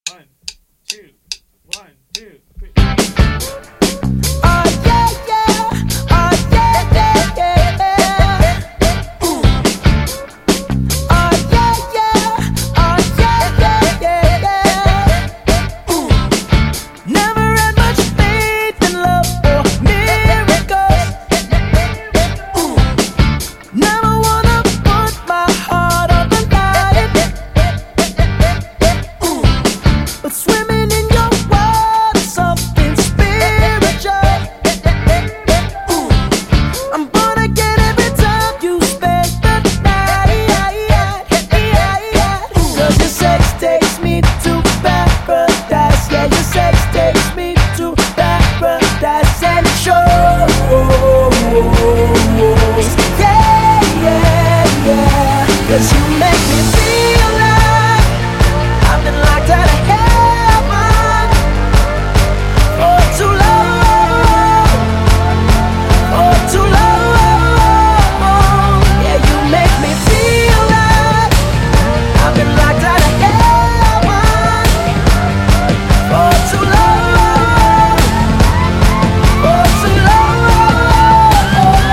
One, two, one, two, three. Oh yeah, yeah. Oh yeah, yeah, yeah. Ooh. Oh yeah, yeah. Oh yeah, yeah, yeah. Ooh. Never had much faith in love or miracles. Ooh. Never wanna put my heart on the line. Ooh. But swimming in your world is something spiritual. Ooh. I'm born again every time you spend the night. 'Cause your sex takes me to paradise. Yeah, your sex takes me to paradise. And it shows. Yeah, yeah, yeah. 'Cause you make me feel like I've been locked out of heaven for too long, for too long. Yeah, you make me feel like I've been locked out of heaven for too long, for too long.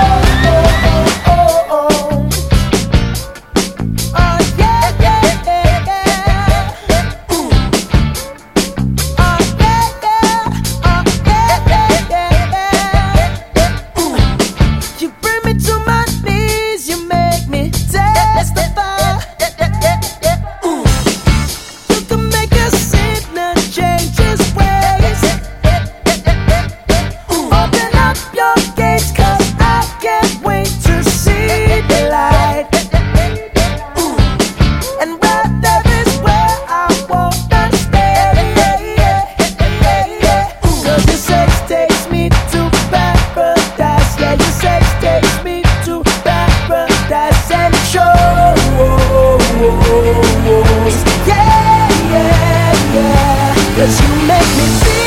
Oh yeah, yeah, yeah, yeah. Ooh. Oh yeah, yeah. Oh yeah, yeah, yeah. Ooh. You bring me to my knees, you make me testify. Ooh. You can make a sinner change his ways. Ooh. Open up your gates, 'cause I can't wait to see the light. Ooh. And right there is where I wanna stay. Ooh. 'Cause your sex takes me to paradise. Yeah, your sex takes me to paradise. And it shows. Yeah, yeah, yeah. 'Cause you make me feel